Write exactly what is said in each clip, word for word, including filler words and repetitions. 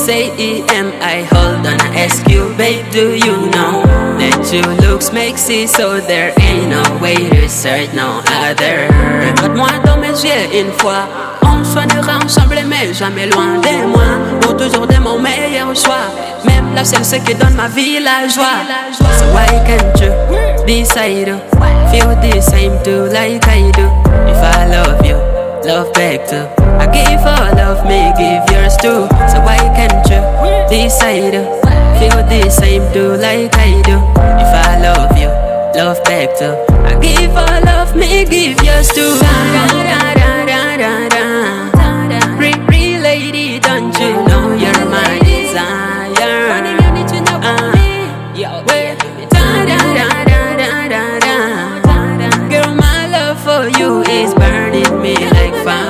S A E M I. Hold on, I ask you, babe, do you know that your looks make see, so there ain't no way to search no other. Regarde-moi dans mes yeux une fois, on soignera ensemble mais jamais loin de moi. Pour toujours de mon meilleur choix, même la seule ce qui donne ma vie la joie. So why can't you decide to feel the same too like I do? If I love you, love back too. I give all of me, give yours too. So why can't you decide to feel the same too like I do? If I love you, love back too. I give all of me, give yours too. Da, da, da, da, da, da. Pretty, pretty lady, don't you know you're my desire? Uh, wait. Da, da, da, da, da, da. Girl, my love for you is burning me like fire.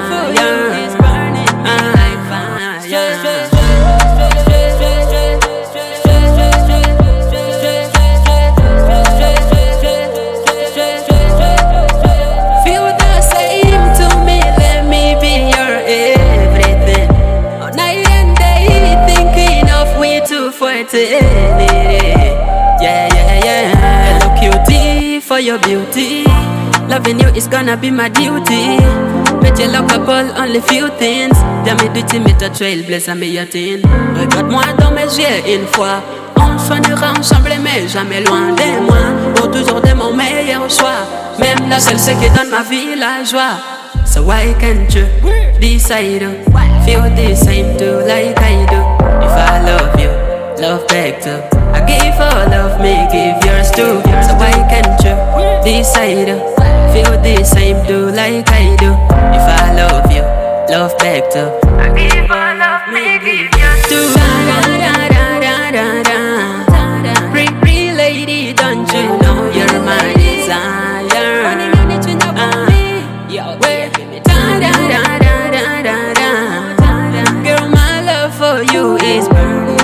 For eternity, yeah, yeah, yeah. Hello cutie, for your beauty. Loving you is gonna be my duty. But you look up all only few things. Jamais du timide, toi trailblazer, meilleure teen. Regarde-moi dans mes yeux une fois. On soignera ensemble mais jamais loin de moi. Pour toujours de mon meilleur choix. Même la seule ce qui donne ma vie la joie. So why can't you decide to feel the same too like I do? If I love you, love back too. I give all of me, give yours too. So why can't you decide to feel the same too like I do? If I love you, love back too. I give all of me, give yours too. Da da da da da da. Pretty, pretty lady, don't you know you're my desire? Uh, wait. Da da da da da da. Girl, my love for you is burning.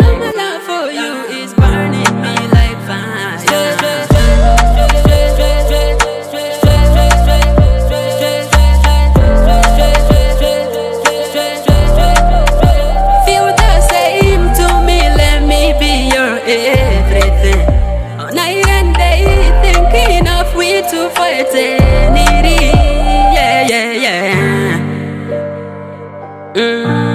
Everything all night and day, thinking of we two for eternity. Yeah, yeah, yeah. Mm.